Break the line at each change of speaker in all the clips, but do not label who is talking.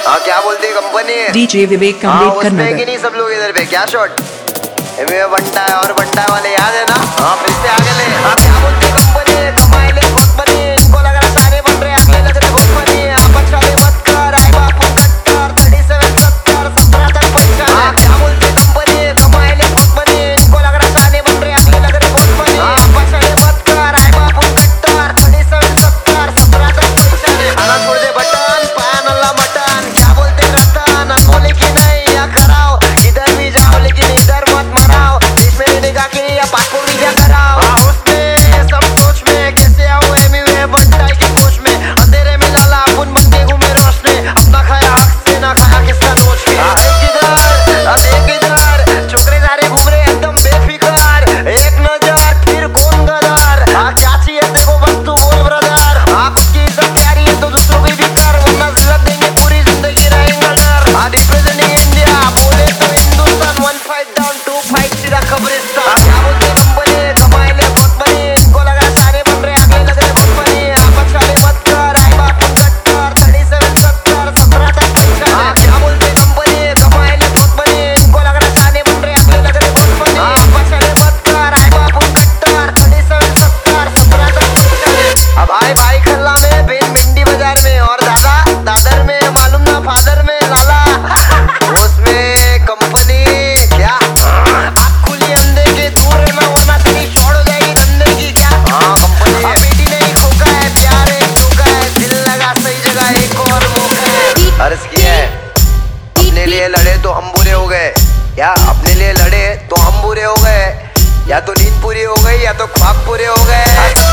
हाँ क्या बोलती कंपनी है?
डीजे विवेक अम्बेडकर नगर।
कि नहीं सब लोग इधर पे क्या शॉट बनता है और बनता वाले याद है ना? हाँ फिर से आगे ले। हाँ क्या बोलती कंपनी है? कमाई ले बहुत बनी, इनको लग रहा सारे बन रहे, अगले लग रहे बहुत बनी। आप अच्छा ले मत कर, आए बापू कट्टर 37 70 17 तक पैसा। हाँ क्या बोलती कंपनी है? कमाई ले बहुत बनी, इनको लग रहा सारे बन रहे, अगले लग रहे बहुत बनी। आप अच्छा ले मत कर, आए बापू कट्टर 37 70 17 तक पैसा। खाना छोड़ दे बटन, पाया नल्ला मटन, क्या बोलते रतन, बोले कि नहीं या कराओ, इधर भी जाओ लेकिन इधर मत मराओ, देश में रहने का के या पासपोर्ट वीजा कराओ। सब सोच में कैसे आओ एमवे बनता के कोच में, अंधेरे में लाला अपन बनके घूमे रोशनी, अपना खाया हक से ना खाया किसका नोच के। देख इधर छोकरे सारे घूम रहे एकदम बेफिकर, एक नजर फिर कौन गदर। क्या चाहिए देखो बस तू बोल ब्रदर, आपकी इज्जत प्यारी है तो दूसरों की भी कर, वरना जिल्लत देंगे पूरी जिंदगी रहेगा डर। रिप्रेजेंटिंग इंडिया बोले तो हिंदुस्तान, 1 फाइट डाउन 2 फाइट सीधा कब्रिस्तान। क्या बोलते कंपनी कमाई ले बहुत बनी, इनको लगा सारे बन रहे, अगले लग रहे बहुत बनी। आप अच्छा ले मत कर, आए बापू कट्टर 37 70 17 तक पैसा। क्या बोलते कंपनी कमाई ले बहुत बनी, इनको लग रहा सारे बन रहे, अगले लग रहे बहुत बनी। आप अच्छा ले मत कर, आए बापू कट्टर 37 70 17 तक पैसा। अब आए भाई खल्ला में, बेन भिंडी बाजार में, और दादा दादर में, मालूम ना फादर में लाला उसमें कंपनी क्या आँख खुली अंधे के दूर रहना, वरना तेरी शॉर्ट हो जाएगी धंधे की। क्या कंपनी है? बेटी नहीं खोका है, प्यार है धोखा है, दिल लगा सही जगह एक और मौका है। अर्ज किया है अपने लिए लड़े तो हम बुरे हो गए, या अपने लिए लड़े तो हम बुरे हो गए, या तो नींद पूरी हो गई या तो ख्वाब पूरे हो गए।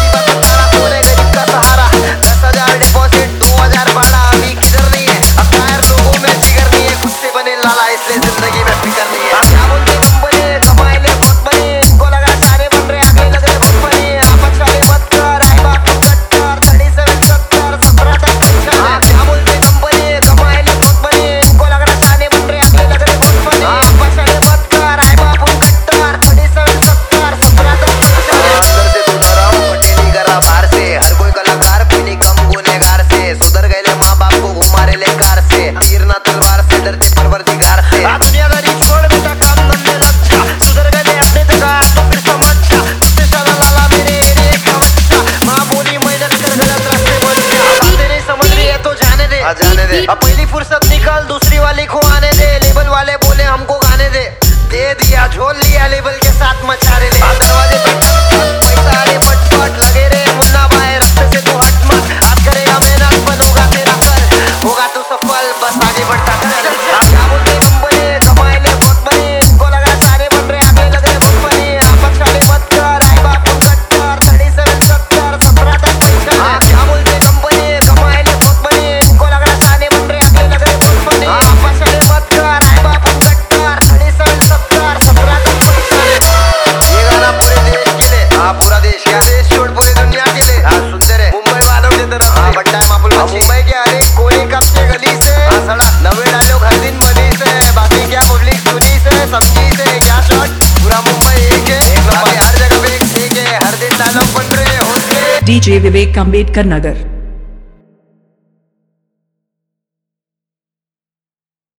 गरीब का सहारा 10,000 डिपॉजिट 2,000 भाड़ा, अभी किधर नहीं है, अब टायर लोगों में जिगर नहीं है, खुद से बने लाला इसलिए जिंदगी में फिकर नहीं है। क्या बोलते कंपनी कमाई ले बहुत बनी, इनको लगा सारे बन रहे, अगले लग रहे बहुत बनी। आप अच्छा ले मत कर, आए बापू कट्टर 37 70 17 तक पैसा। क्या बोलते कंपनी कमाई ले बहुत बनी, इनको लग रहा सारे बन रहे, अगले लग रहे बहुत बनी। आप अच्छा ले मत कर, आए बापू कट्टर 37 70 17 तक पैसा। अंदर से सुधारा पटेली करा बाहर से, हर कोई कलाकार पीनी कम गुनेगार से, सुधर गए माँ बाप को घुमा रहे ले कार से, तीरना तलवार से डरते परवरदिगार से। दुनियादारी छोड़ बेटा काम धंधे लग जा, सुधर गए अपने जगह तो फिर समझ जा, तुझसे साला लाला मेरे एरिया का बच्चा, माँ बोली मेहनत कर गलत रास्ते बन जा। बातें नहीं समझ रही है तो जाने दे, जाने दे। अब पहली फुर्सत निकल दूसरी वाली को आने दे, लेबल वाले बोले हमको गाने दे, दे दिया झोल लिया लेबल के साथ मचा रहे। दरवाजे पे पैसा रे पटपट लगे रे मुन्ना भाई, रास्ते से तू हट मत, आज करेगा मेहनत बनोगा तेरा कल, होगा तू सफल बस आगे बढ़ता कर। क्या बोलते कंपनी कमाई ले बहुत बनी, इनको लगा सारे बन रहे, अगले लग रहे बहुत बनी। आप अच्छा ले मत कर, आए बापू कट्टर 37 70 17 तक पैसा। क्या बोलते कंपनी कमाई ले बहुत बनी, इनको लग रहा सारे बन रहे, अगले लग रहे बहुत बनी। आप अच्छा ले मत कर, आए बापू कट्टर 37 70 17 तक पैसा। ये गाना पूरे देश के लिए, पूरा देश क्या देश छोड़ पूरी दुनिया के लिए। सुनते रहे मुंबई वालों की तरफ, बट्टा है मापुल मुंबई के हर एक कोने कब से गली से, सड़ा नवे डायलॉग हर दिन बनी से, बाकी क्या पब्लिक सुनी से समझी से, क्या शॉट पूरा मुंबई एक है, हर जगह पे एक है, हर दिन डायलॉग बन रहे होते।
डीजे विवेक अम्बेडकर नगर।